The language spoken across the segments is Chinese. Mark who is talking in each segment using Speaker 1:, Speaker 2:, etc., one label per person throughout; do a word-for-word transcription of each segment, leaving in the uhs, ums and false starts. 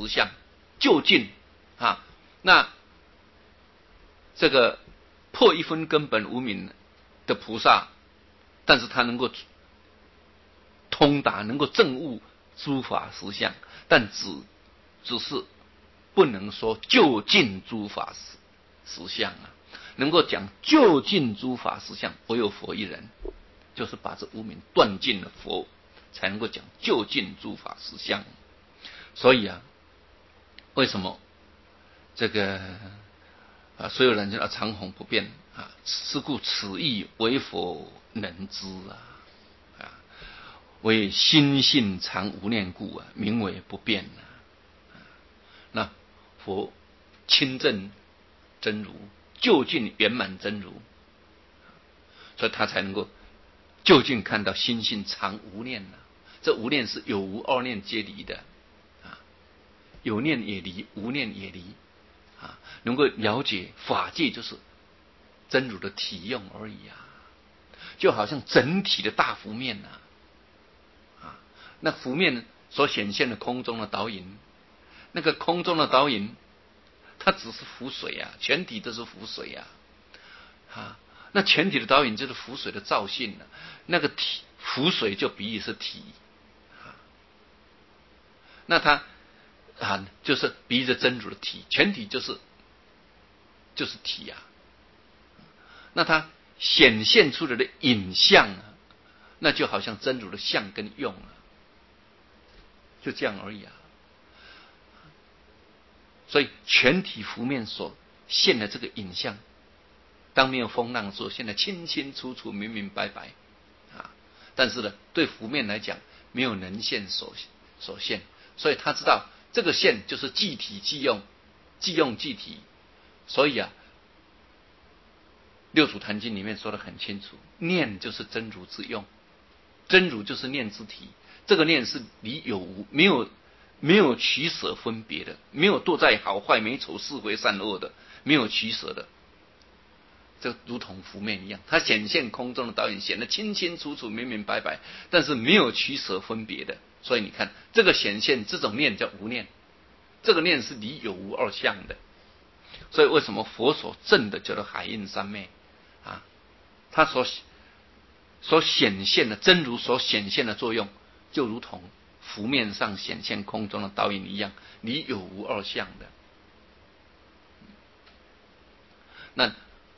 Speaker 1: 实相，究竟啊，那这个破一分根本无明的菩萨，但是他能够通达，能够证悟诸法实相，但只只是不能说究竟诸法实实相啊。能够讲究竟诸法实相，唯有佛一人，就是把这无明断尽了，佛才能够讲究竟诸法实相。所以啊，为什么这个啊所有人叫长虹不变啊？是故此义唯佛能知啊！啊，为心性常无念故啊，名为不变啊。啊那佛亲证真如，究竟圆满真如，所以他才能够究竟看到心性常无念啊。这无念是有无二念皆离的啊，有念也离，无念也离啊，能够了解法界就是真如的体用而已啊，就好像整体的大幅面啊，啊，那幅面所显现的空中的导引，那个空中的导引，它只是浮水啊，全体都是浮水啊，啊，那全体的导引就是浮水的造性啊，那个体浮水就比喻是体，啊，那它啊就是比喻着真如的体，全体就是就是体啊，那它显现出来的影像啊，那就好像真如的相跟用啊，就这样而已啊。所以全体幅面所现的这个影像，当没有风浪的时候，现在清清楚楚、明明白白啊。但是呢，对幅面来讲，没有能现所所现，所以他知道这个现就是即体即用，即用即体。所以啊，六祖坛经里面说得很清楚，念就是真如之用，真如就是念之体。这个念是离有无，没有没有取舍分别的，没有堕在好坏美丑是非善恶的，没有取舍的。这如同幅面一样，它显现空中的导引，显得清清楚楚、明明白白，但是没有取舍分别的。所以你看，这个显现这种念叫无念，这个念是离有无二相的。所以为什么佛所证的叫做海印三昧啊？它所所显现的真如所显现的作用，就如同幅面上显现空中的导引一样，离有无二相的。那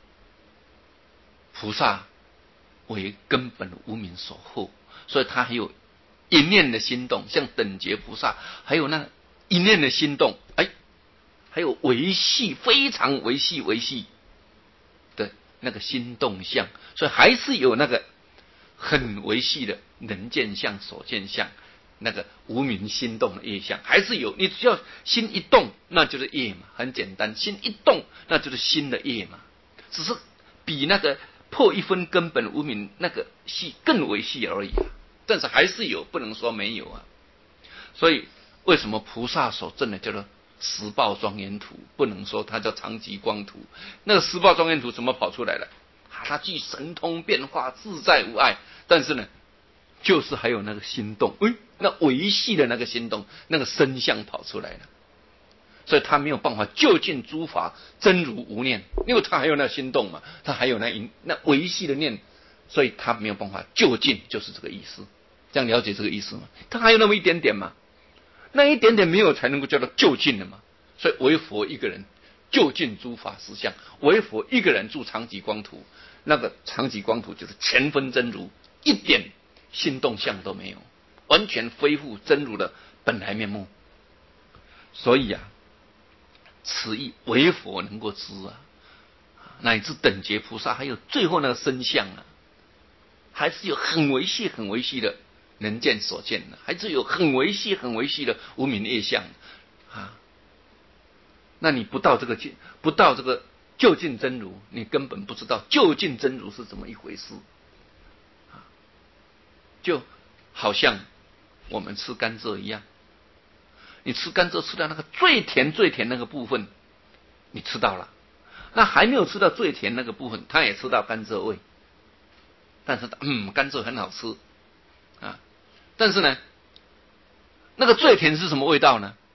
Speaker 1: 菩萨为根本无明所惑，所以他还有一念的心动，像等觉菩萨还有那一念的心动，哎，还有维系非常维系维系的那个心动相，所以还是有那个很维系的能见相、所见相，那个无明心动的业相还是有。你只要心一动，那就是业嘛，很简单，心一动那就是心的业嘛，只是比那个破一分根本无明那个细更为细而已啊，但是还是有，不能说没有啊。所以为什么菩萨所证的叫做十报庄严图，不能说它叫长吉光图？那个十报庄严图怎么跑出来了？啊，它既神通变化，自在无碍，但是呢，就是还有那个心动，哎，那维系的那个心动，那个身相跑出来了。所以他没有办法究竟诸法真如无念，因为他还有那心动嘛，他还有那那维系的念，所以他没有办法究竟，就是这个意思。这样了解这个意思吗？他还有那么一点点嘛，那一点点没有才能够叫做究竟的嘛。所以唯佛一个人究竟诸法实相，唯佛一个人住长吉光图，那个长吉光图就是全分真如，一点心动相都没有，完全恢复真如的本来面目。所以啊，此意唯佛能够知啊，乃至等觉菩萨，还有最后那个身相啊，还是有很维系、很维系的能见所见的，还是有很维系、很维系的无明业相啊。那你不到这个不到这个究竟真如，你根本不知道究竟真如是怎么一回事啊。就好像我们吃甘蔗一样。你吃甘蔗吃到那个最甜最甜那个部分，你吃到了，那还没有吃到最甜那个部分，他也吃到甘蔗味，但是嗯，甘蔗很好吃啊，但是呢，那个最甜是什么味道呢？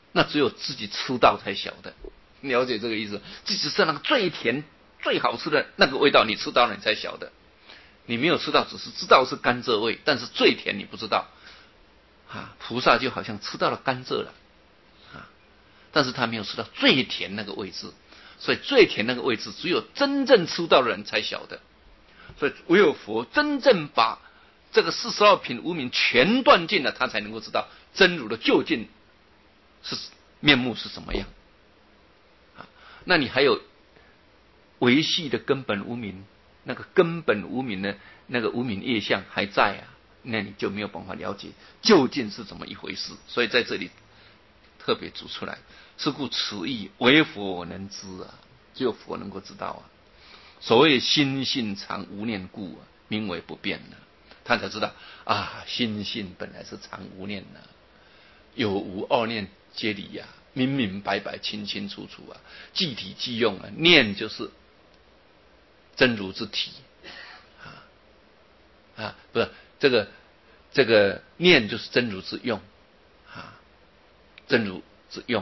Speaker 1: 那只有自己吃到才晓得，了解这个意思？即使是那个最甜、最好吃的那个味道，你吃到了你才晓得。你没有吃到，只是知道是甘蔗味，但是最甜你不知道。啊，菩萨就好像吃到了甘蔗了，啊，但是他没有吃到最甜那个位置，所以最甜那个位置只有真正吃到的人才晓得。所以唯有佛真正把这个四十二品无明全断尽了，他才能够知道真如的究竟是面目是什么样。啊，那你还有维系的根本无明，那个根本无明呢，那个无明业相还在啊。那你就没有办法了解究竟是怎么一回事，所以在这里特别指出来，是故此义唯佛能知啊，只有佛能够知道啊。所谓心性常无念故啊，名为不变呢。他才知道啊，心性本来是常无念的，有无二念皆离呀、啊，明明白白清清楚楚啊，即体即用啊，念就是真如之体啊啊，不是。这个这个念就是真如之用啊，真如之用，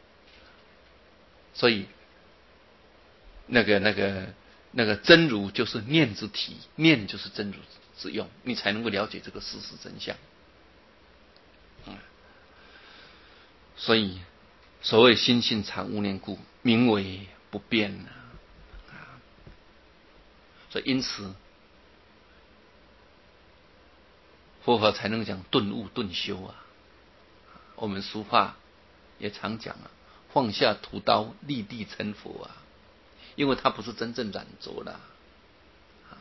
Speaker 1: 所以那个那个那个真如就是念之体，念就是真如之用，你才能够了解这个事实真相。嗯，所以所谓心性常无念故，名为不变啊。所以因此。佛法才能讲顿悟顿修啊！我们俗话也常讲啊，放下屠刀，立地成佛啊！因为它不是真正染着的，啊，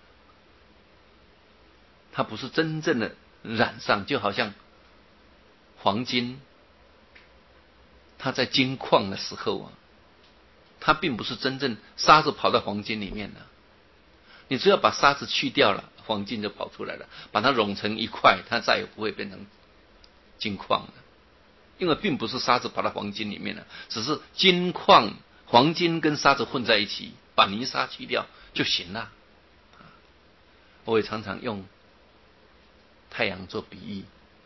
Speaker 1: 它不是真正的染上，就好像黄金，它在金矿的时候啊，它并不是真正沙子跑到黄金里面了，你只要把沙子去掉了。黄金就跑出来了，把它融成一块，它再也不会变成金矿了。因为并不是沙子跑到黄金里面了，只是金矿、黄金跟沙子混在一起，把泥沙去掉就行了。我也常常用太阳做比喻，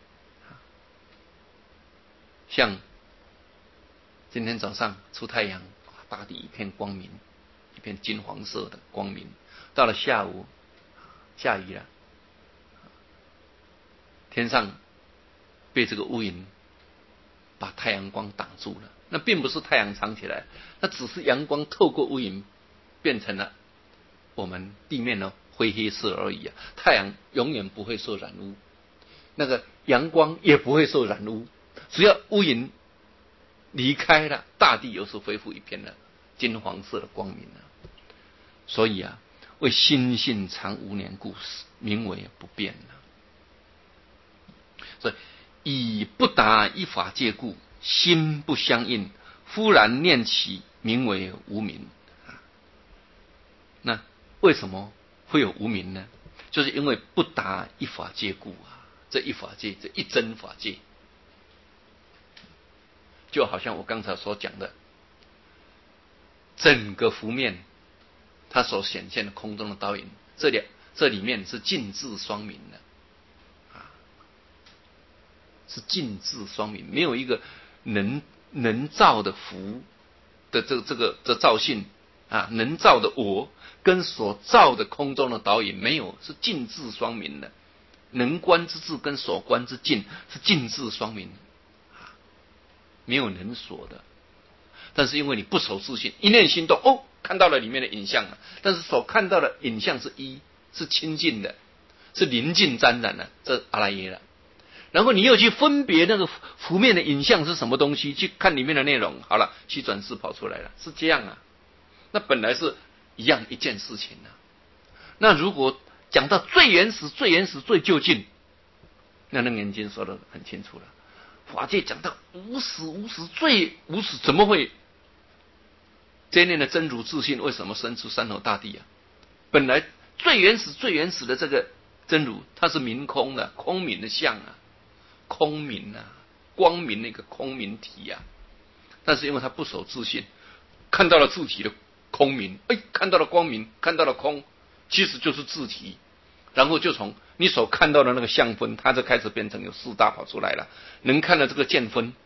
Speaker 1: 像今天早上出太阳，大地一片光明，一片金黄色的光明。到了下午。下雨了，天上被这个乌云把太阳光挡住了。那并不是太阳藏起来，那只是阳光透过乌云变成了我们地面的灰黑色而已啊。太阳永远不会受染污，那个阳光也不会受染污。只要乌云离开了，大地又是恢复一片的金黄色的光明了。所以啊。为心性常无念故，名为不变了。所以以不达一法界故，心不相应，忽然念起，名为无明。那为什么会有无明呢？就是因为不达一法界故啊！这一法界，这一真法界，就好像我刚才所讲的，整个幅面。它所显现的空中的倒影，这里这里面是尽智双明的，啊，是尽智双明，没有一个能能造的福的这个这个这造性啊，能造的我跟所造的空中的倒影没有，是尽智双明的，能观之智跟所观之境是尽智双明，啊，没有能所的。但是因为你不守自性，一念心动，哦，看到了里面的影像了，但是所看到的影像是一，是清净的，是临近沾染的，这阿赖耶了。然后你又去分别那个浮面的影像是什么东西，去看里面的内容，好了，七转世跑出来了，是这样啊。那本来是一样一件事情啊。那如果讲到最原始、最原始、最究竟，那楞严经说的很清楚了。法界讲到无始无始最无始，怎么会？这一念的真如自性为什么生出山河大地啊？本来最原始、最原始的这个真如，它是明空的、空明的相啊，空明啊，光明的一个空明体啊。但是因为它不守自性，看到了自体的空明，哎，看到了光明，看到了空，其实就是自体。然后就从你所看到的那个相分，它就开始变成有四大跑出来了，能看到这个见分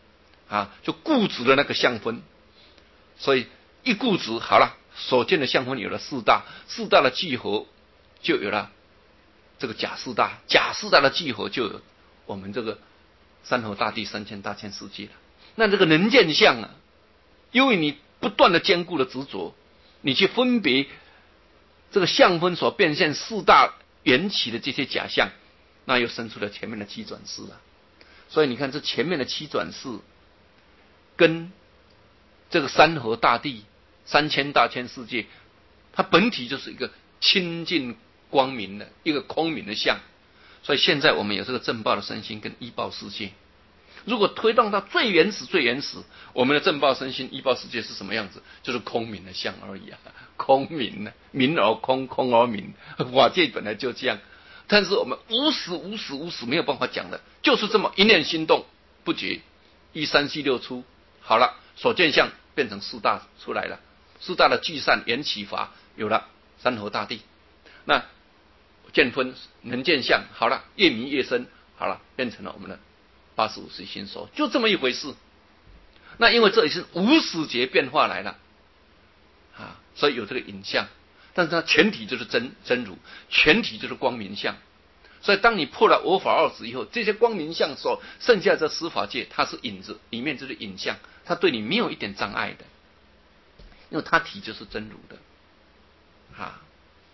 Speaker 1: 啊，就固执的那个相分，所以一固执好了，所见的相分有了四大，四大的聚合就有了这个假四大，假四大的聚合就有我们这个山河大地、三千大千世界了。那这个能见相啊，因为你不断的坚固的执着，你去分别这个相分所变现四大缘起的这些假象，那又生出了前面的七转世啊。所以你看这前面的七转世跟这个山河大地、三千大千世界，它本体就是一个清净光明的一个空明的相。所以现在我们有这个正报的身心跟依报世界，如果推动到最原始最原始，我们的正报身心依报世界是什么样子？就是空明的相而已啊，空明呢，明而空，空而明，法界本来就这样。但是我们无始无始无始没有办法讲的，就是这么一念心动不绝，一三七六出，好了，所见相变成四大出来了，四大的聚散缘起法有了山河大地，那见分能见相，好了，越迷越深，好了，变成了我们的八十五随心所，就这么一回事。那因为这也是无始劫变化来了啊，所以有这个影像，但是它全体就是真真如，全体就是光明相。所以当你破了我法二执以后，这些光明相所剩下这十法界，它是影子，里面就是影像，它对你没有一点障碍的，因为它体就是真如的啊。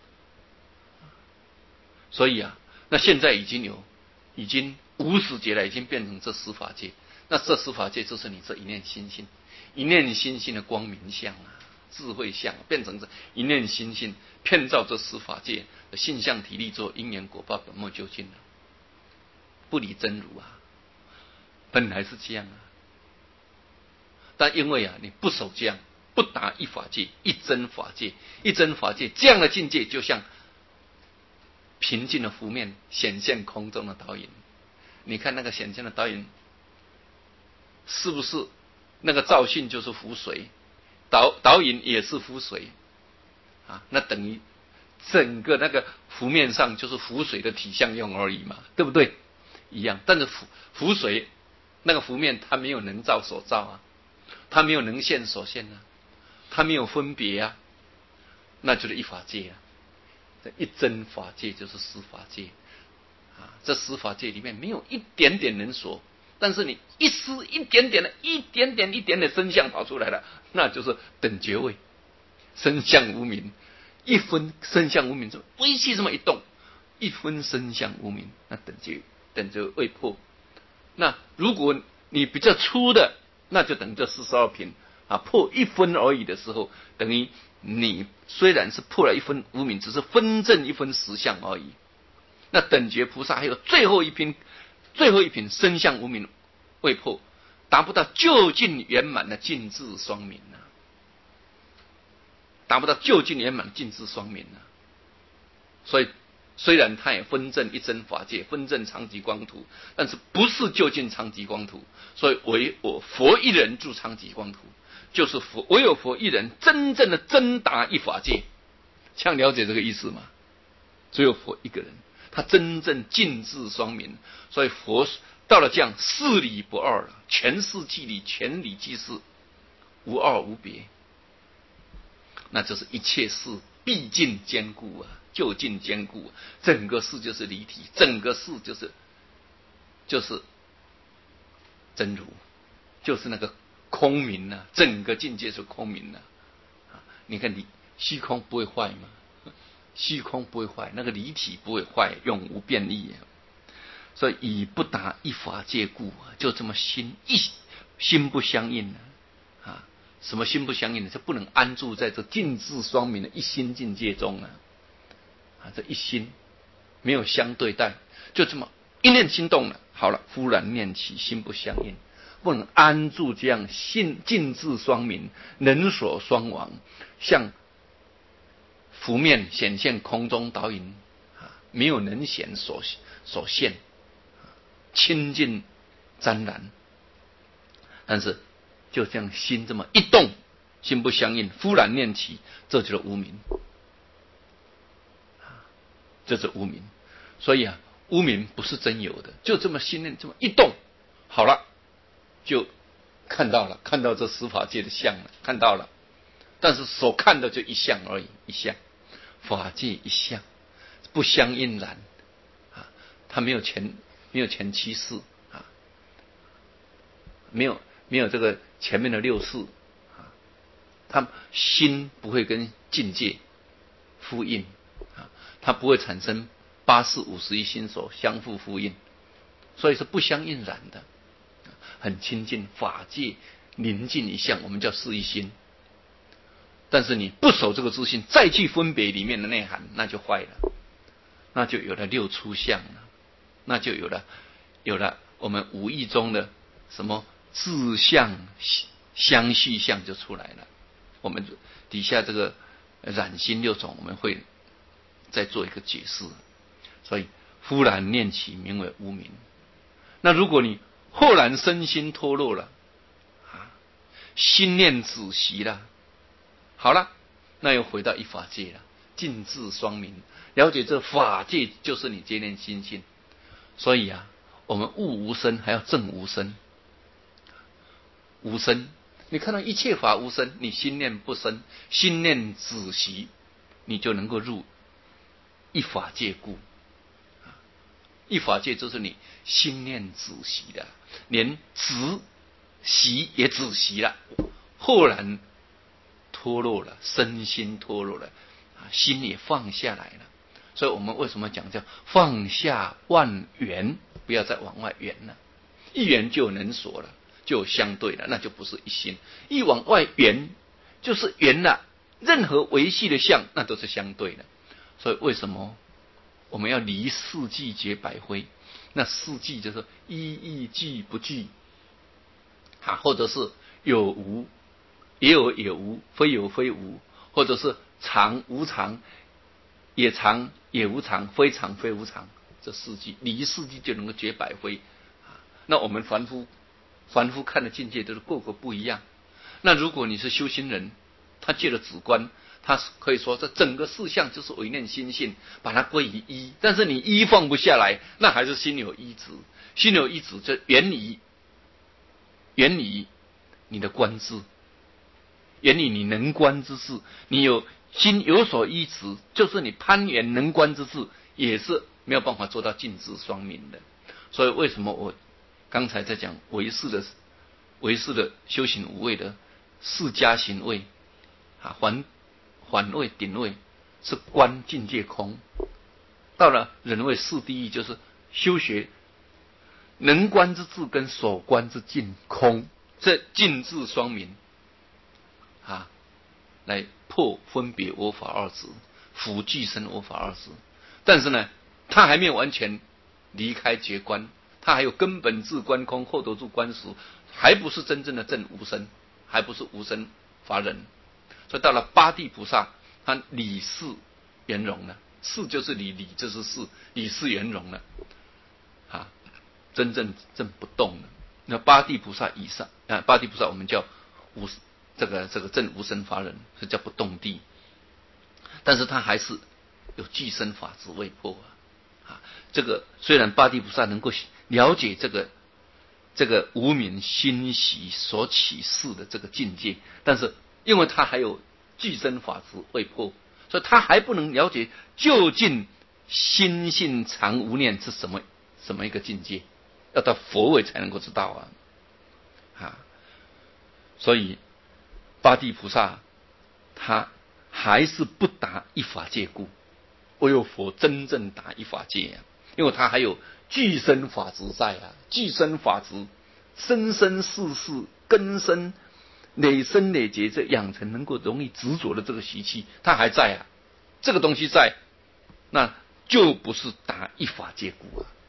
Speaker 1: 所以啊，那现在已经有已经无始劫了，已经变成这十法界，那这十法界就是你这一念心性，一念心性的光明相啊，智慧相，变成这一念心性遍照这十法界的性相体力作因缘果报本末究竟了，不离真如啊，本来是这样啊。但因为啊你不守这样，不达一法界一真法界，一真法界这样的境界，就像平静的湖面显现空中的倒影。你看那个显现的倒影，是不是那个照性就是浮水，导导引也是浮水啊？那等于整个那个湖面上就是浮水的体相用而已嘛，对不对？一样，但是浮浮水那个湖面它没有能照所照啊，它没有能现所现啊，它没有分别啊，那就是一法界啊。一真法界就是十法界啊，这十法界里面没有一点点能所，但是你一丝一点点的一点点一点点身相跑出来了，那就是等觉位，身相无明，一分身相无明，这微细这么一动，一分身相无明，那等觉等觉未破。那如果你比较粗的，那就等于这四十二品啊，破一分而已的时候，等于你虽然是破了一分无明，只是分证一分实相而已。那等觉菩萨还有最后一品，最后一品身相无明未破，达不到究竟圆满的尽智双明啊，达不到究竟圆满尽智双明啊。所以虽然他也分证一真法界，分证常寂光土，但是不是究竟常寂光土。所以唯我佛一人住常寂光土，就是佛唯有佛一人真正的真达一法界。这样了解这个意思吗？只有佛一个人，他真正尽智双明。所以佛到了这样事理不二了，全事即理，全理即事，无二无别。那就是一切事毕竟坚固啊，就近坚固，整个事就是离体，整个事就是就是真如，就是那个空明啊，整个境界是空明啊。你看你虚空不会坏吗？虚空不会坏，那个离体不会坏，永无变异啊。所以以不达一法界故，就这么心一心不相应啊。啊什么心不相应呢？就不能安住在这尽智双明的一心境界中啊！啊，这一心没有相对待，就这么一念心动了，好了，忽然念起，心不相应，不能安住这样心尽智双明、能所双亡，像浮面显现空中倒影啊，没有能显所所现，清净湛然，但是就这样心这么一动，心不相应，忽然念起，这就是无明，这是无明。所以啊，无明不是真有的，就这么心念这么一动，好了，就看到了，看到这十法界的相了，看到了，但是所看的就一相而已，一相，法界一相，不相应然啊，它没有前没有前七世啊，没有没有这个前面的六世啊，它心不会跟境界呼应啊，它不会产生八识五十一心所相互呼应，所以是不相应然的，很亲近，法界宁静一相，我们叫事一心。但是你不守这个自性，再去分别里面的内涵，那就坏了，那就有了六出相了，那就有了有了我们无意中的什么自相相续相就出来了。我们底下这个染心六种，我们会再做一个解释。所以忽然念起，名为无明。那如果你后然身心脱落了啊，心念止息了，好了，那又回到一法界了，尽智双明，了解这法界就是你这念心性。所以啊，我们悟无生，还要证无生。无生，你看到一切法无生，你心念不生，心念止息，你就能够入一法界故。一法界就是你心念止息的，连止息也止息了，豁然脱落了，身心脱落了，心也放下来了。所以我们为什么讲叫放下万缘，不要再往外缘了，一缘就有能所了，就有相对了，那就不是一心。一往外缘就是缘了，任何维系的相那都是相对的。所以为什么我们要离四季绝百灰？那四季就是一亦俱不俱啊，或者是有无也有也无，非有非无，或者是常无常，也常也无常，非常非无常。这四季离四季就能够绝百灰啊。那我们凡夫凡夫看的境界都是个个不一样。那如果你是修行人，他借了止观，他可以说这整个事项就是唯念心性，把它归于一。但是你一放不下来，那还是心有一执，心有一执，这远离远离你的观智，远离你能观之智。你有心有所依执，就是你攀缘能观之智，也是没有办法做到尽智双明的。所以为什么我刚才在讲唯识的唯识的修行无畏的四加行位啊，还反位顶位是观境界空，到了人位四第一，就是修学能观之智跟所观之境空，这尽智双明啊，来破分别我法二执，辅具生我法二执。但是呢，他还没有完全离开觉观，他还有根本智观空，后头住观实，还不是真正的证无生，还不是无生法忍。所以到了八地菩萨，他理事圆融了，事就是理，理就是事，理事圆融了啊，真正正不动了。那八地菩萨以上啊，八地菩萨我们叫无这个这个正无生法忍，是叫不动地，但是他还是有具身法执未破啊。啊，这个虽然八地菩萨能够了解这个这个无明心习所起事的这个境界，但是因为他还有具身法执未破，所以他还不能了解究竟心性常无念是什么什么一个境界，要到佛位才能够知道啊。啊，所以八地菩萨他还是不达一法界故，唯有佛真正达一法界啊，因为他还有具身法执在啊，具身法执生生世世根深累生累劫，这养成能够容易执着的这个习气，它还在啊，这个东西在，那就不是达一法界故啊。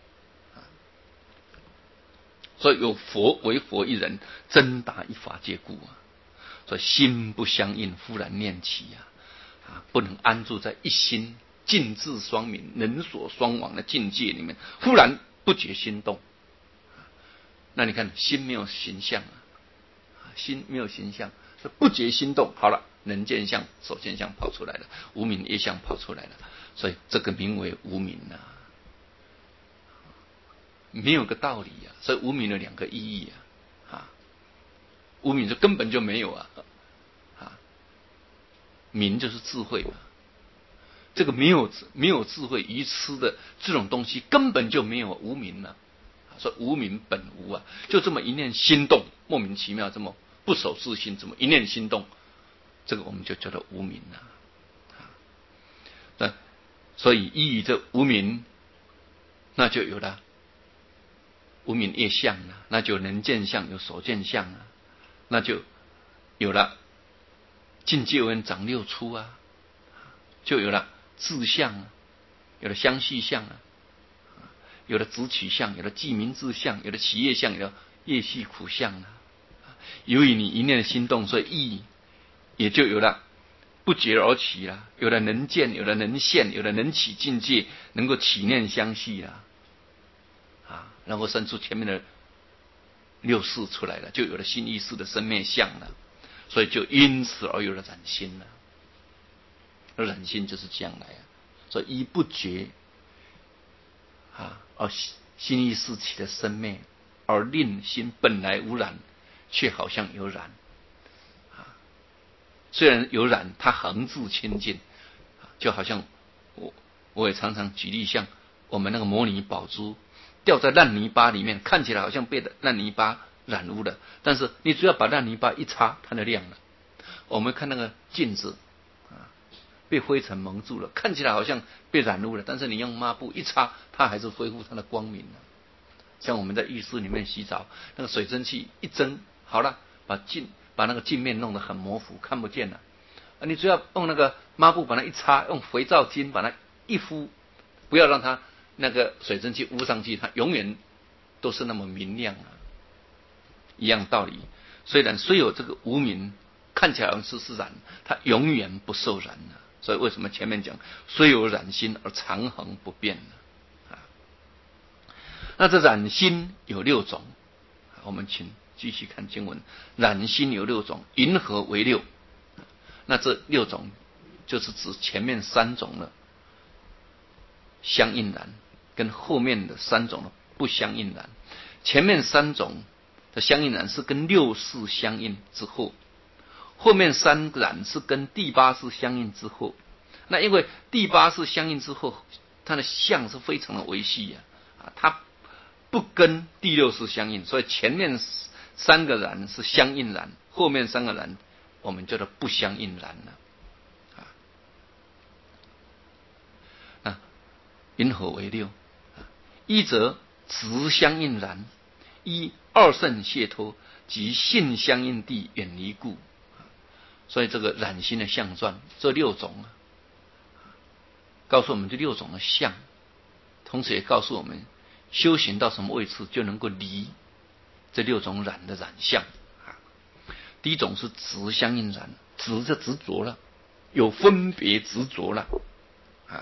Speaker 1: 所以有佛为佛一人，真达一法界故啊。所以心不相应，忽然念起啊，啊，不能安住在一心尽智双明、能所双往的境界里面，忽然不觉心动。那你看心没有形象啊，心没有形象，是不觉心动。好了，能见相、所见相跑出来了，无明业相跑出来了，所以这个名为无明啊，没有个道理啊。所以无明有两个意义啊，啊， 无明就根本就没有啊，啊，明就是智慧嘛。这个没有没有智慧愚痴的这种东西根本就没有无明了、啊，说无明本无啊，就这么一念心动，莫名其妙这么不守自心，这么一念心动，这个我们就叫做无明了、啊。那所以依于这无明，那就有了无明业相了，那就能见相，有所见相啊，那就有了境界文长六出啊，就有了自相啊，有了相续相啊，有了执取相，有了记名自相，有了起业相，有了业系苦相啊。由于你一念的心动，所以意也就有了不觉而起了，有了能见，有了能现，有了能起境界，能够起念相续了啊，然后生出前面的六识出来了，就有了新意识的生灭相了，所以就因此而有了染心了。而染心就是这样来啊，所以依不觉啊，而心意识起的生灭，而令心本来无染，却好像有染啊。虽然有染，它恒自清净，就好像我我也常常举例，像我们那个模拟宝珠掉在烂泥巴里面，看起来好像被烂泥巴染污了，但是你只要把烂泥巴一擦，它就亮了。我们看那个镜子被灰尘蒙住了，看起来好像被染污了，但是你用抹布一擦，它还是恢复它的光明了。像我们在浴室里面洗澡，那个水蒸气一蒸，好了，把镜把那个镜面弄得很模糊，看不见了。啊，你只要用那个抹布把它一擦，用肥皂巾把它一敷，不要让它那个水蒸气污上去，它永远都是那么明亮啊。一样道理，虽然虽有这个无明，看起来好像是是染，它永远不受染了。所以为什么前面讲虽有染心而常恒不变呢？啊，那这染心有六种，我们请继续看经文。染心有六种，云何为六？那这六种就是指前面三种了，相应染，跟后面的三种的不相应染。前面三种的相应染是跟六识相应之后，后面三染是跟第八识相应之后。那因为第八识相应之后，它的相是非常的维系啊，啊，它不跟第六识相应，所以前面三个染是相应染，后面三个染我们叫做不相应染了。啊，啊，云何为六？一则直相应染，一二圣解脱及性相应地远离故。所以这个染心的相状，这六种啊，告诉我们这六种的相，同时也告诉我们修行到什么位置就能够离这六种染的染相啊。第一种是执相应染，执就执着了，有分别执着了啊。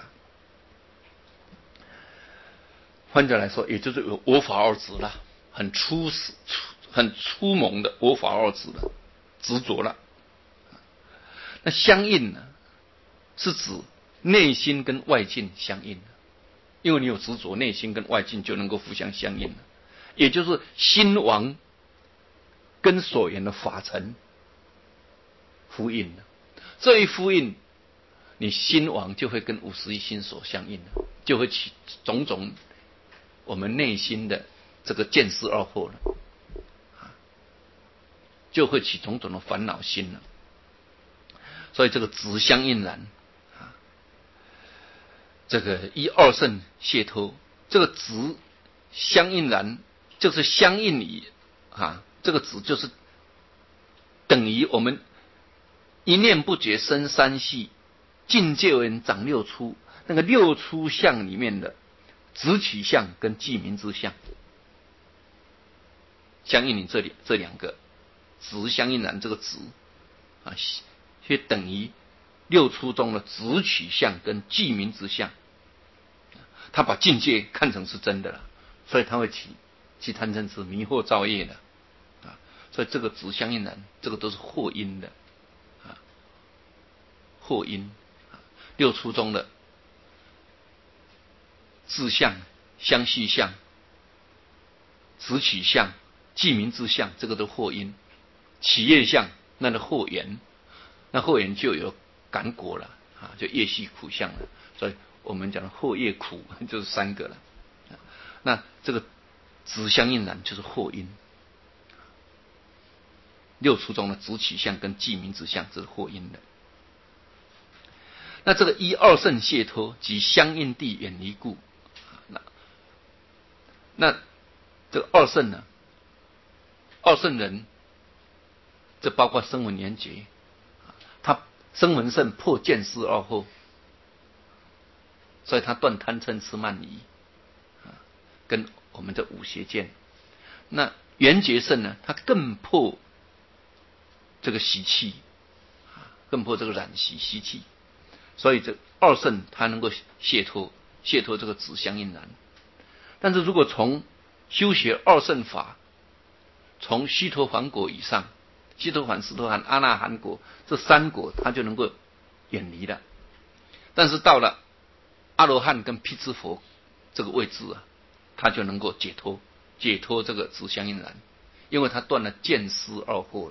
Speaker 1: 换句来说，也就是有我法二执了，很粗死、很粗蒙的我法二执了，执着了。那相应呢，是指内心跟外境相应，因为你有执着，内心跟外境就能够互相相应了，也就是心王跟所缘的法尘呼应了。这一呼应，你心王就会跟五十一心所相应了，就会起种种我们内心的这个见思二惑了，就会起种种的烦恼心了。所以这个执相应染啊，这个一二圣解脱，这个执相应染就是相应于啊，这个执就是等于我们一念不觉生三系，境界为长六出，那个六出相里面的执取相跟记名之相，相应于这里这两个执相应染，这个执啊，却等于六出中的执取相跟记名之相，他把境界看成是真的了，所以他会起起贪嗔痴迷惑造业的啊。所以这个执相应染，这个都是惑因的啊，惑因啊。六出中的自相、相续相、执取相、记名之相，这个都惑因。 起业相，那的后缘，那后缘就有感果了啊，就业系苦相了。所以我们讲的后业苦就是三个了。那这个子相应然就是后因，六处中的子起相跟记名子相这是后因的。那这个一二圣解脱及相应地远离故，那那这个二圣呢？二圣人，这包括声闻缘觉，他声闻圣破见思二惑，所以他断贪嗔痴慢疑，跟我们的五邪见。那缘觉圣呢，他更破这个习气，更破这个染习习气。所以这二圣他能够解脱解脱这个子相应然。但是如果从修学二圣法，从须陀洹果以上，须陀洹、斯陀含、阿那含果这三果，他就能够远离了。但是到了阿罗汉跟辟支佛这个位置啊，他就能够解脱解脱这个子相应然，因为他断了见思二惑了，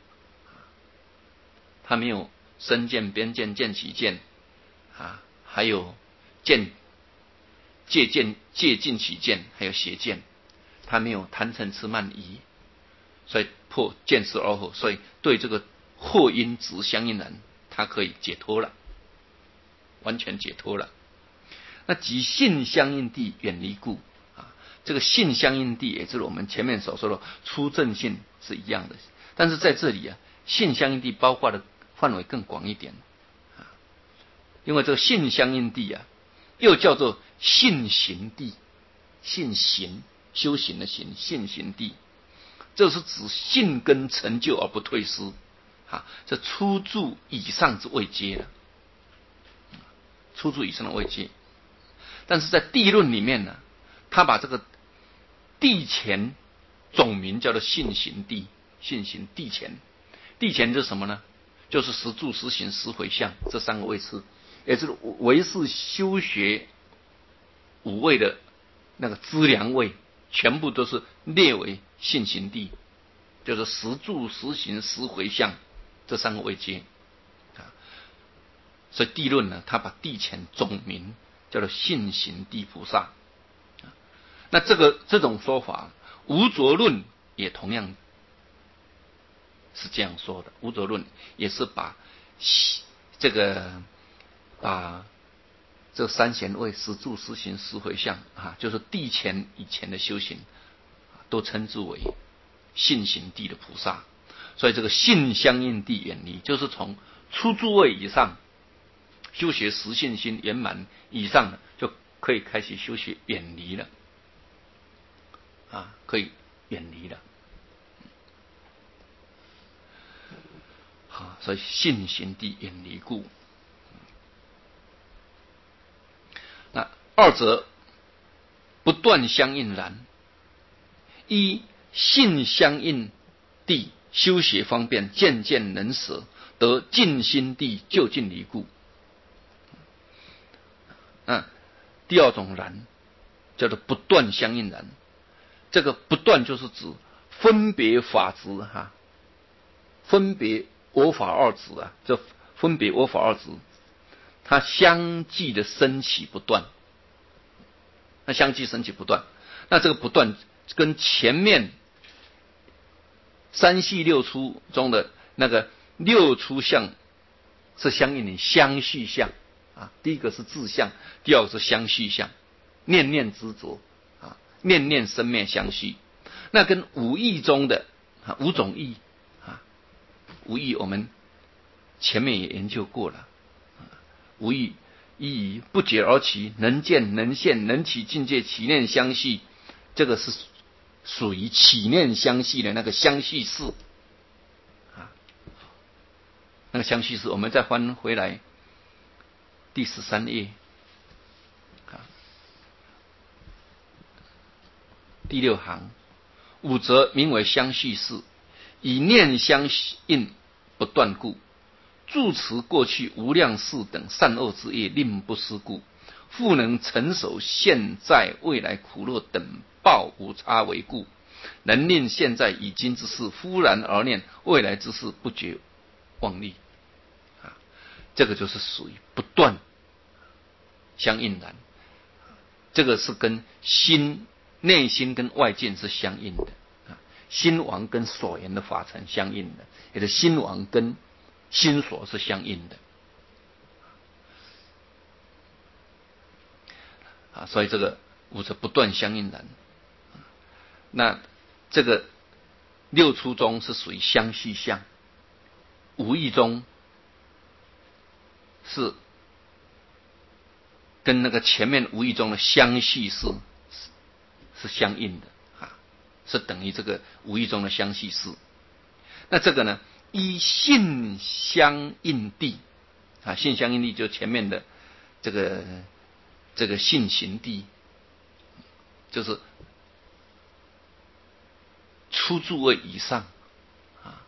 Speaker 1: 他没有身见、边见、见取见啊，还有见戒见、戒尽取见，还有邪见，他没有贪嗔痴慢疑，所以破见思二惑，所以对这个惑因子相应然，他可以解脱了，完全解脱了。那即性相应地远离故啊，这个性相应地也就是我们前面所说的初正性是一样的，但是在这里啊，性相应地包括的范围更广一点啊，因为这个性相应地啊，又叫做性行地，性行修行的行，性行地，这是指性根成就而不退失啊，这初住以上之位阶了，初住以上的位阶。但是在地论里面呢，他把这个地前总名叫做性行地，性行地前，地前是什么呢？就是实住、实行、实回向这三个位次，也就是唯是修学五位的那个资粮位，全部都是列为性行地，就是实住、实行、实回向这三个位阶啊。所以地论呢，他把地前总名叫做性行地菩萨。那这个这种说法，无着论也同样是这样说的。无着论也是把这个把这三贤位实住、实行、实回向啊，就是地前以前的修行，都称之为性行地的菩萨。所以这个性相应地远离，就是从初住位以上修学实性心圆满以上的，就可以开始修学远离了啊，可以远离了。好，所以性行地远离故。那二者不断相应然，一性相应地修学方便，渐渐能舍，得尽心地就近离故。嗯，第二种然叫做不断相应然，这个不断就是指分别法执哈，分别我法二执啊，这分别我法二执，它相继的升起不断，那相继升起不断，那这个不断跟前面三系六出中的那个六出相是相应的相续相啊，第一个是自相，第二个是相续相，念念执着啊，念念生灭相续。那跟五义中的啊五种义啊，五义我们前面也研究过了，啊、五义一以不解而起，能见能现能起境界，起念相续，这个是属于起念相续的那个相续式啊，那个相续式，我们再翻回来。第十三页，第六行，五则名为相续式，以念相应不断故，住持过去无量世等善恶之业，令不失故，复能承受现在未来苦乐等报无差为故， 能令现在已经之事忽然而念，未来之事不觉忘虑。啊，这个就是属于不断相应然。这个是跟心内心跟外境是相应的。啊，心王跟所言的法尘相应的，也就是心王跟心所是相应的。啊，所以这个五者不断相应然。那这个六出中是属于相续相，无意中是跟那个前面无意中的相续是是相应的啊，是等于这个无意中的相续是。那这个呢，依性相应地啊，性相应地就前面的这个这个性行地，就是初住位以上啊，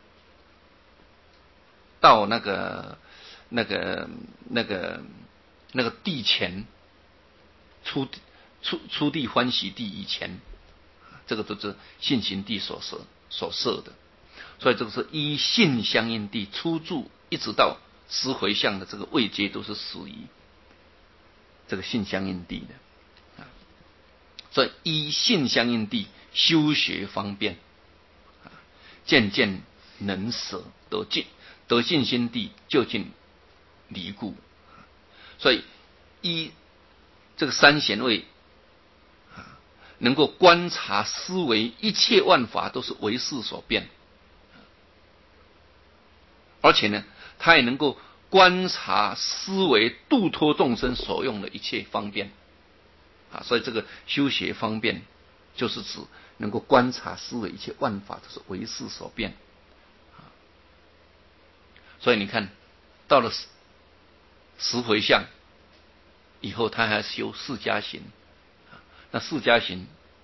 Speaker 1: 到那个那个那个那个地前出出出地欢喜地以前，这个都是性行地所设所设的。所以这个是依性相应地初住一直到十回向的这个位阶都是属于这个性相应地的。所以依性相应地修学方便，渐渐能舍得尽得尽心地就近离故。所以依这个三贤位能够观察思维一切万法都是为事所变，而且呢，他也能够观察思维度脱众生所用的一切方便啊，所以这个修学方便就是指能够观察思维一切万法都是为事所变啊。所以你看到了十回向以后，他还修四加行，那四加行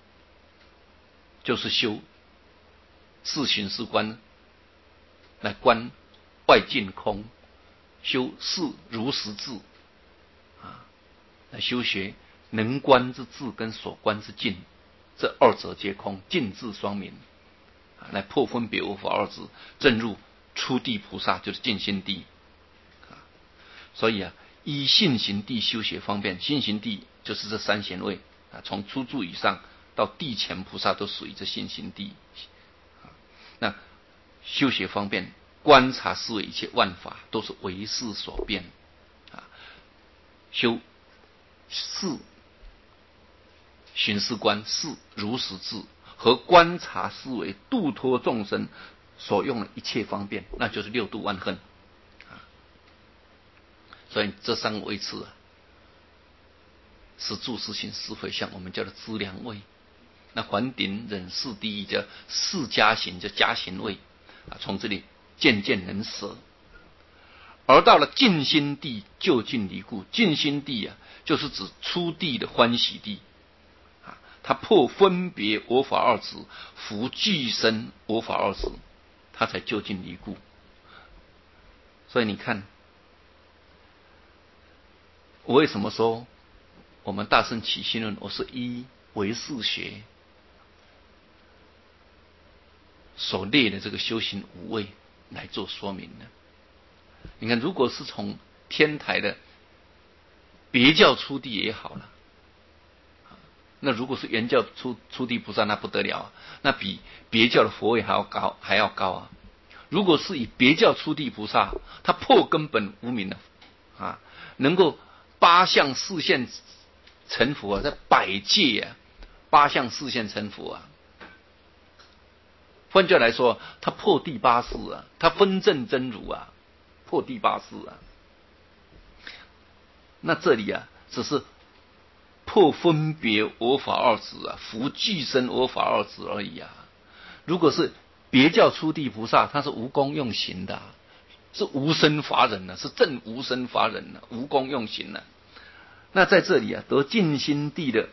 Speaker 1: 就是修四寻思观来观外境空，修四如实智啊，来修学能观之智跟所观之境，这二者皆空，境智双明，啊，来破分别无法二执，正入初地菩萨，就是净心地。啊，所以啊，依信行地修学方便，信行地就是这三贤位啊，从初住以上到地前菩萨都属于这信行地。啊，那修学方便，观察思维一切万法都是为事所变啊，修四寻思观，四如实智和观察思维度脱众生所用的一切方便，那就是六度万恨啊。所以这三个位次啊，是住事行思回向，我们叫做资粮位。那还顶忍世第一叫四加行，叫加行位啊，从这里渐渐能舍，而到了净心地就近离故。净心地啊，就是指初地的欢喜地啊，它破分别我法二执，伏俱生我法二执，它才就近离故。所以你看，我为什么说我们大乘起信论，我是依唯识学所列的这个修行五位来做说明呢？你看，如果是从天台的别教初地也好了，那如果是原教初初地菩萨，那不得了啊，那比别教的佛位还要高，还要高啊！如果是以别教初地菩萨，他破根本无明了啊，能够八相四现成佛啊，在百界啊，八相四现成佛啊。换句来说，他破第八识啊，他分证真如啊，破第八识啊。那这里啊，只是破分别我法二执啊，伏俱生我法二执而已啊。如果是别教初地菩萨，他是无功用行的，是无生法忍呢，是正无生法忍呢，无功用行呢。那在这里啊，得净心地的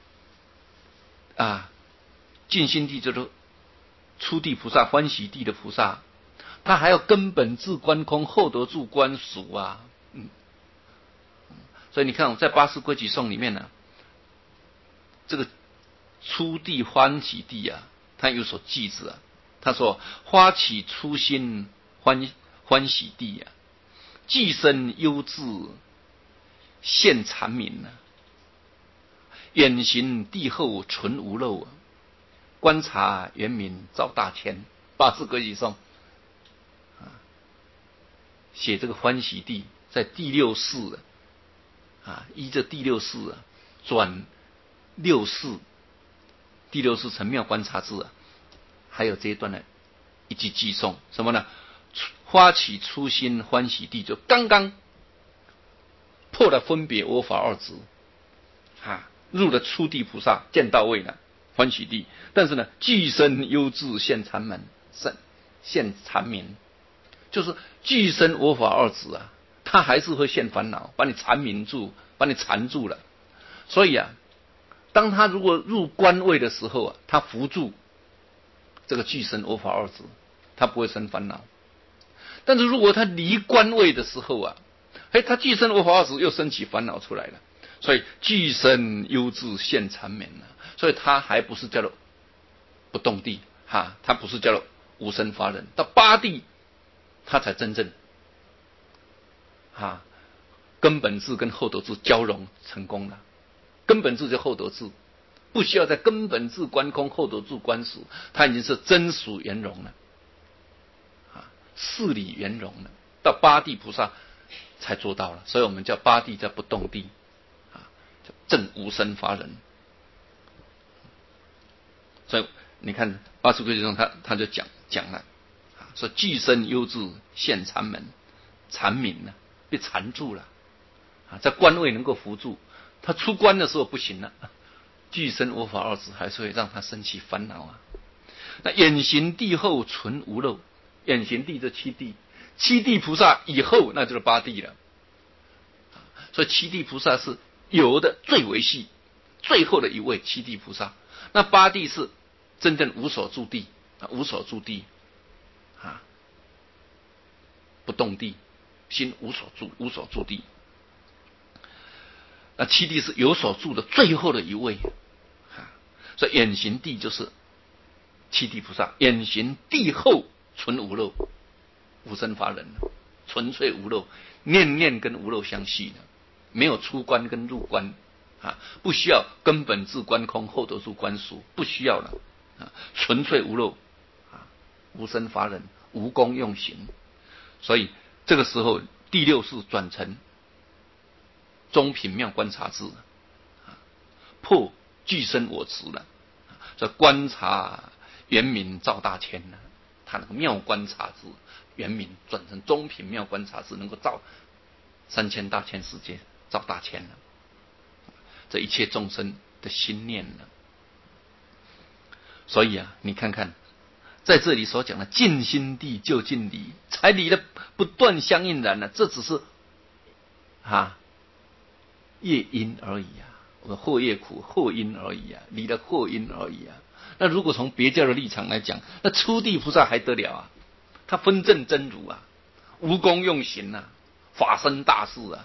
Speaker 1: 啊，净心地就是初地菩萨、欢喜地的菩萨，他还要根本自观空，后得住观属啊。嗯，所以你看，我在八识规矩颂里面呢、啊，这个初地欢喜地啊， 他有所记之啊。他说：“花起初心欢欢喜地啊，既生幽智现残民啊，远行帝后存无漏啊，观察原民造大千。”八字格局颂啊，写这个欢喜地在第六世啊，依着第六世啊转六世，第六世成妙观察志啊，还有这一段呢，一句寄送什么呢？花起初心欢喜地，就刚刚破了分别我法二执啊，入了初地菩萨见到位了欢喜地，但是呢，具身幽智现禅门，现缠眠，就是具身我法二执啊，他还是会现烦恼，把你缠眠住，把你缠住了。所以啊，当他如果入观位的时候啊，他扶住这个具身我法二执，他不会生烦恼。但是如果他离观位的时候啊，哎，他具身我法二执又升起烦恼出来了。所以具身幽智现缠眠了，所以他还不是叫做不动地哈，他不是叫做无生法忍。到八地，他才真正哈根本智跟后得智交融成功了。根本智就后得智，不需要在根本智观空，后得智观属，他已经是真属圆融了，啊，事理圆融了。到八地菩萨才做到了，所以我们叫八地叫不动地，啊，叫正无生法忍。所以你看八识规矩中他他就讲讲了，啊，说具身幽智现缠门，缠敏呢被缠住了，啊，在官位能够扶住，他出关的时候不行了，具身我法二执还是会让他生起烦恼啊。那远行地后存无漏，远行地这七地，七地菩萨以后那就是八地了，所以七地菩萨是有的最为细，最后的一位七地菩萨。那八地是真正无所住地，无所住地啊，不动地，心无所住，无所住地。那七地是有所住的最后的一位啊，所以远行地就是七地菩萨，远行地后存无漏，无生法忍，纯粹无漏，念念跟无漏相续的，没有出关跟入关啊，不需要根本智观空，后得智观属，不需要了啊，纯粹无漏啊，无生法忍，无功用行。所以这个时候第六世转成中品妙观察智，破具身我执了，所以观察圆明照大千呢，他那个妙观察智圆明转成中品妙观察智，能够照三千大千世界，照大千了，这一切众生的心念呢。所以啊，你看看在这里所讲的尽心地就尽理，才离了不断相应然呢，这只是啊业因而已啊，我们祸业苦祸因而已啊，离了祸因而已啊。那如果从别教的立场来讲，那初地菩萨还得了啊，他分证真如啊，无功用行啊，法身大事啊，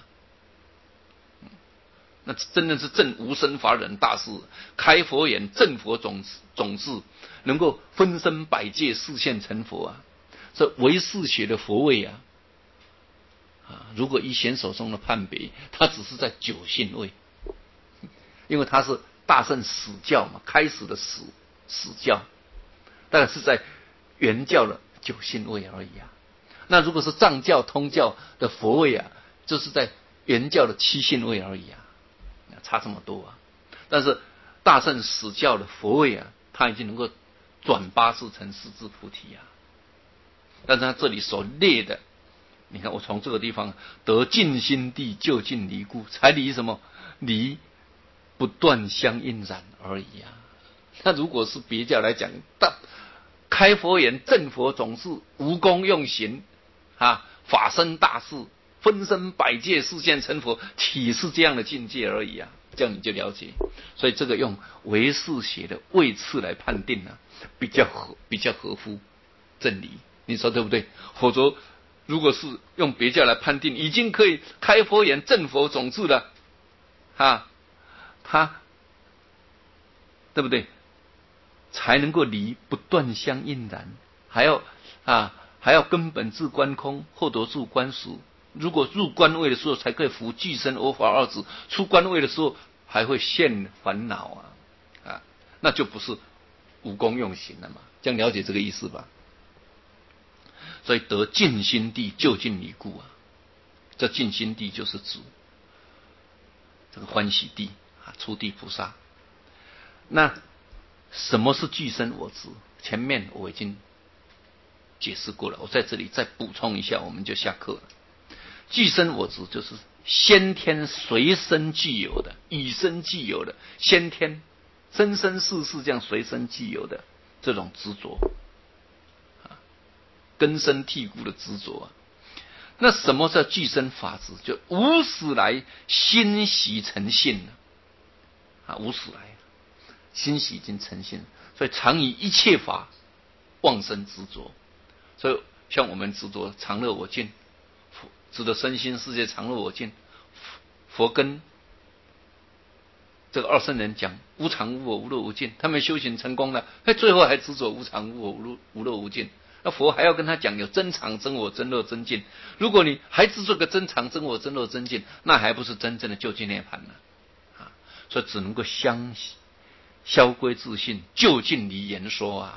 Speaker 1: 那真的是证无生法忍大事，开佛眼证佛种种智，能够分身百界示现成佛啊，这唯识学的佛位啊。啊，如果以显手中的判别，他只是在九性位，因为他是大乘始教嘛，开始的始始教，大概是在原教的九性位而已啊。那如果是藏教通教的佛位啊，就是在原教的七性位而已啊，差这么多啊。但是大乘始教的佛位啊，他已经能够转八识成十智菩提啊。但是他这里所列的，你看我从这个地方得尽心地就近离故，才离什么？离不断相应染而已啊。那如果是别教来讲，大开佛眼证佛种智，无功用行啊，法身大事，分身百界示现成佛，体是这样的境界而已啊，这样你就了解。所以这个用唯识学的位次来判定呢、啊，比较合比较合乎真理，你说对不对？否则如果是用别教来判定，已经可以开佛眼证佛种智了啊，他对不对？ 才能够离不断相应然，还要啊还要根本自观空，后得入观实。如果入观位的时候才可以服具身我法二字，出观位的时候还会现烦恼啊啊，那就不是无功用行了嘛。这样了解这个意思吧？所以得尽心地就近离故啊，这尽心地就是指这个欢喜地啊，初地菩萨。那什么是具身我执？前面我已经解释过了，我在这里再补充一下，我们就下课了。具身我执就是先天随身具有的，与生俱有的，先天生生世世这样随身具有的这种执着，啊，根深蒂固的执着啊。那什么叫具身法执？就无始来心习成性了，啊，无始来心习已经成性了，所以常以一切法妄生执着。所以像我们执着常乐我净，指的身心世界常乐我净，佛跟这个二圣人讲无常无我无乐无尽，他们修行成功了，最后还执着无常无我无乐无乐无尽。那佛还要跟他讲有真常真我真乐真净。如果你还执着个真常真我真乐真净，那还不是真正的究竟涅槃呢？啊，所以只能够相消归自性，就近离言说啊。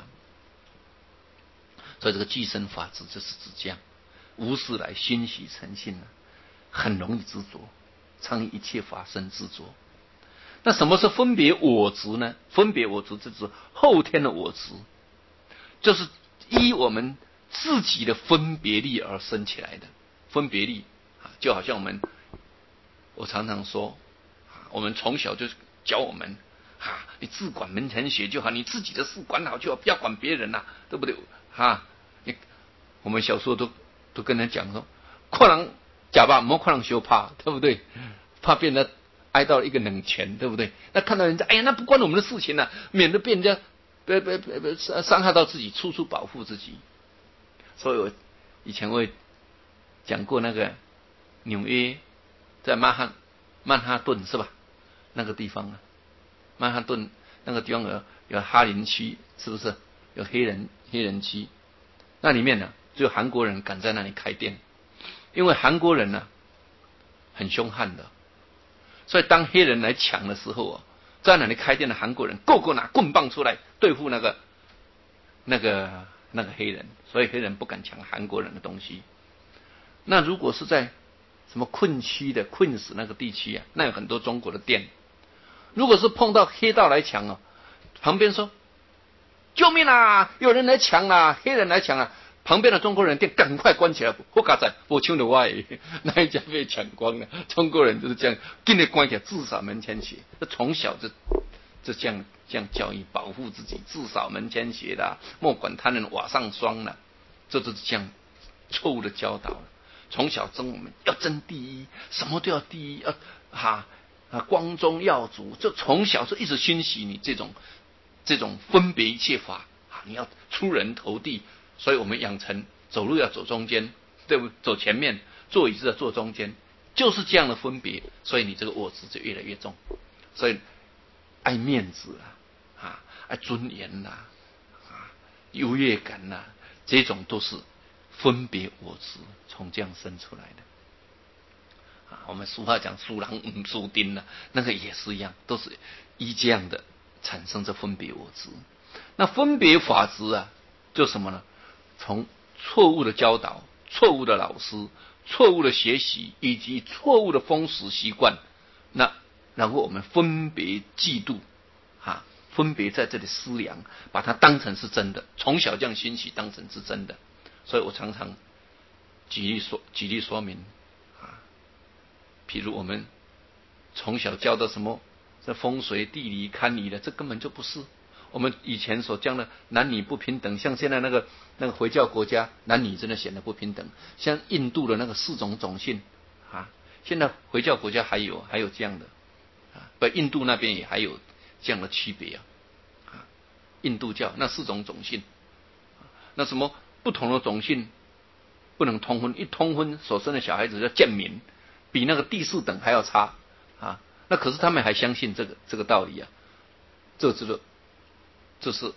Speaker 1: 所以这个具身法执就是指这样，无始来心习成性了，很容易执着，常以一切法生执着。那什么是分别我执呢？分别我执就是后天的我执，就是依我们自己的分别力而生起来的分别力啊，就好像我们，我常常说，我们从小就教我们啊，你自管门前雪就好，你自己的事管好就好，不要管别人呐、啊，对不对？啊，你我们小时候都都跟人讲说，看人假吧，莫看人羞怕，对不对？怕被人家挨到一个冷拳，对不对？那看到人家，哎呀，那不关我们的事情啊，免得被人家别别别别伤害到自己，处处保护自己。所以我以前我也讲过那个纽约在曼哈曼哈顿是吧？那个地方啊，曼哈顿那个地方有有哈林区，是不是？有黑人黑人区，那里面呢，只有韩国人敢在那里开店，因为韩国人呢很凶悍的，所以当黑人来抢的时候啊，在那里开店的韩国人个个拿棍棒出来对付那个那个那个黑人，所以黑人不敢抢韩国人的东西。那如果是在什么困区的困死那个地区啊，那有很多中国的店，如果是碰到黑道来抢啊，旁边说救命啊！有人来抢啊！黑人来抢啊！旁边的中国人店赶快关起来，不嘎仔，我抢的外，那一家被抢光了。中国人就是这样，尽力关起来，至少门前雪。从小就就这样这样教育，保护自己，至少门前雪的，莫管他人瓦上霜了，这就是这样错误的教导。从小争我们要争第一，什么都要第一，要哈啊光宗耀祖，就从小就一直熏习你这种。这种分别一切法啊，你要出人头地，所以我们养成走路要走中间，对不？走前面，坐椅子要坐中间，就是这样的分别，所以你这个我执就越来越重。所以爱面子啊，啊，爱尊严呐、啊，啊，优越感呐、啊，这种都是分别我执从这样生出来的。啊，我们俗话讲“输人唔输丁”啊，那个也是一样，都是依这样的。产生这分别我执，那分别法执啊，就什么呢？从错误的教导、错误的老师、错误的学习以及错误的风俗习惯，那然后我们分别嫉妒，哈，分别在这里思量，把它当成是真的，从小这样熏习当成是真的。所以我常常举例说举例说明啊，譬如我们从小教的什么。这风水地理堪理的，这根本就不是我们以前所讲的男女不平等。像现在那个那个回教国家，男女真的显得不平等。像印度的那个四种种姓啊，现在回教国家还有还有这样的啊，不，印度那边也还有这样的区别啊。啊，印度教那四种种姓，那什么不同的种姓不能通婚，一通婚所生的小孩子叫贱民，比那个第四等还要差啊。那可是他们还相信这个这个道理啊，这这个这是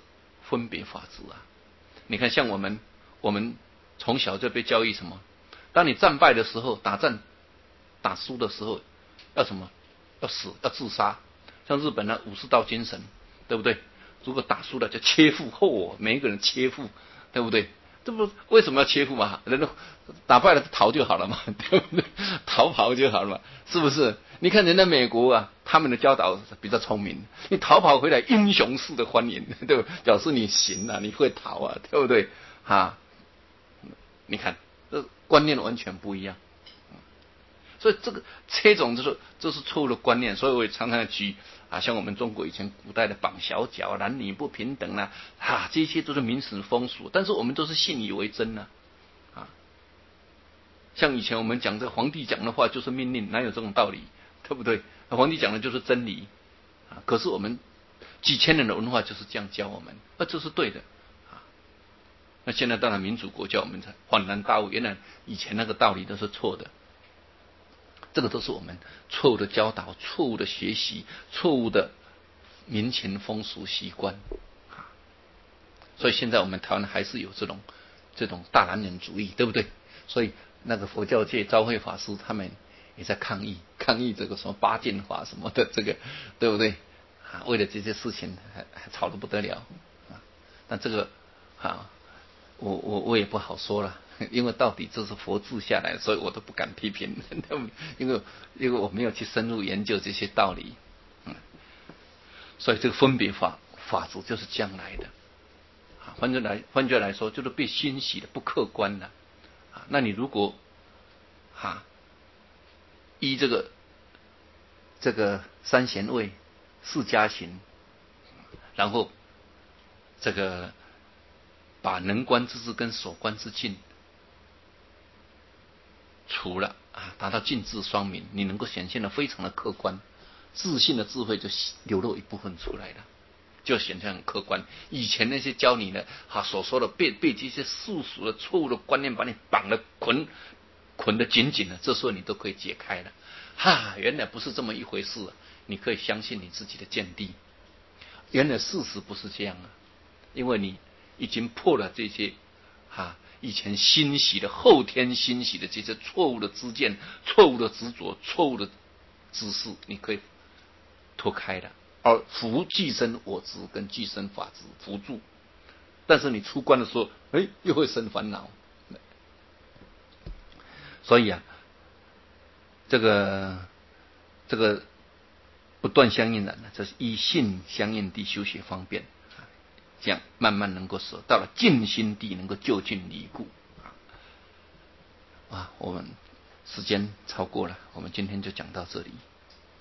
Speaker 1: 分别法执啊。你看，像我们，我们从小就被教育什么？当你战败的时候，打战打输的时候，要什么？要死，要自杀。像日本的武士道精神，对不对？如果打输了，就切腹后，每一个人切腹，对不对？这不为什么要切腹嘛？人都打败了逃就好了嘛，对不对？逃跑就好了嘛，是不是？你看人家美国啊，他们的教导比较聪明，你逃跑回来英雄式的欢迎，对不对？表示你行啊，你会逃啊，对不对？哈，你看这观念完全不一样。所以这个这种就是这是错误的观念，所以我也常常举啊，像我们中国以前古代的绑小脚、男女不平等啊，啊，这些都是民俗风俗，但是我们都是信以为真呢、啊，啊，像以前我们讲这皇帝讲的话就是命令，哪有这种道理，对不对？皇帝讲的就是真理，啊，可是我们几千年的文化就是这样教我们，那这是对的，啊，那现在当然民主国家我们才恍然大悟，原来以前那个道理都是错的。这个都是我们错误的教导、错误的学习、错误的民情风俗习惯啊！所以现在我们台湾还是有这种这种大男人主义，对不对？所以那个佛教界昭慧法师他们也在抗议，抗议这个什么八禁法什么的，这个对不对？啊，为了这些事情还还吵得不得了啊！但这个啊，我我我也不好说了。因为到底这是佛治下来的，所以我都不敢批评，因为因为我没有去深入研究这些道理，嗯，所以这个分别法法则就是这样来的，啊，换句来换句来说，就是被欣喜的不客观的，啊，那你如果啊依这个这个三贤位四加行，然后这个把能观之智跟所观之境除了啊，达到尽智双明，你能够显现的非常的客观，自信的智慧就流露一部分出来了，就显现很客观。以前那些教你的哈、啊、所说的被被这些世俗的错误的观念把你绑的捆捆得紧紧的，这时候你都可以解开了。哈，原来不是这么一回事、啊，你可以相信你自己的见地。原来事实不是这样啊，因为你已经破了这些哈。啊以前欣喜的后天欣喜的这些错误的知见、错误的执着、错误的知识，你可以脱开的。而福寄生我执跟寄生法执辅助，但是你出关的时候，哎，又会生烦恼。所以啊，这个这个不断相应的，这是以性相应地修学方便。这样慢慢能够使到了尽心地能够就近离故啊！我们时间超过了，我们今天就讲到这里。